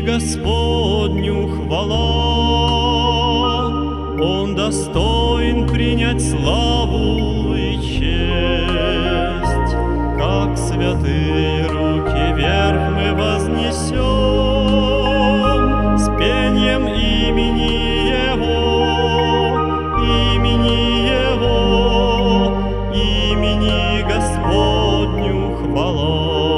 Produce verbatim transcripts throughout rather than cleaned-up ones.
Господню хвала, Он достоин принять славу и честь. Как святые руки вверх мы вознесем с пением имени Его, имени Его, имени Господню хвала.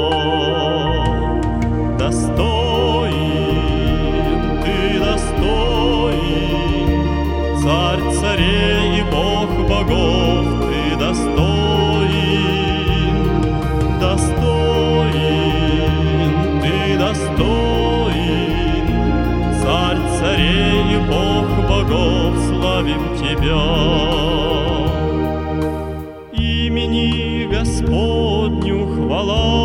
Царь царей и Бог богов, Ты достоин, достоин, Ты достоин. Царь царей и Бог богов, славим Тебя. Имени Господню хвала,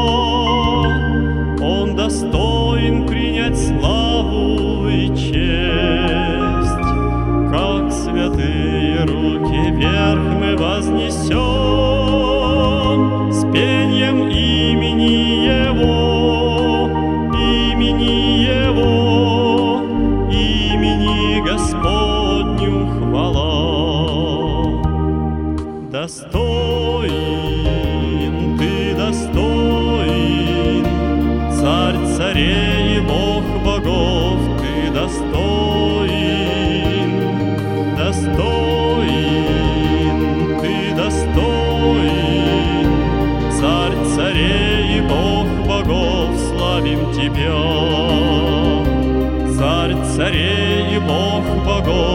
Он достоин принять славу и честь. Как святые руки вверх мы вознесем с пением имени Его, имени Его, имени Господню хвала. Достоин, Ты достоин, Царь царей и Бог богов, Ты достоин, достоин, Ты достоин. Царь царей и Бог богов, славим Тебя. Царь царей и Бог богов,